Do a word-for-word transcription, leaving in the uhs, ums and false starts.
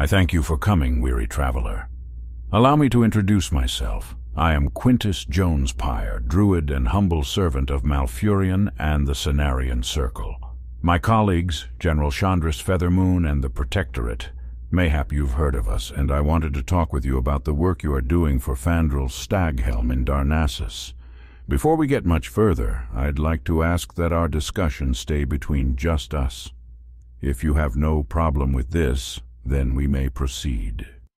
I thank you for coming, weary traveler. Allow me to introduce myself. I am Quintus Jonespyre, druid and humble servant of Malfurion and the Cenarian Circle. My colleagues, General Chandris Feathermoon and the Protectorate, mayhap you've heard of us, and I wanted to talk with you about the work you are doing for Fandral Staghelm in Darnassus. Before we get much further, I'd like to ask that our discussion stay between just us. If you have no problem with this, then we may proceed.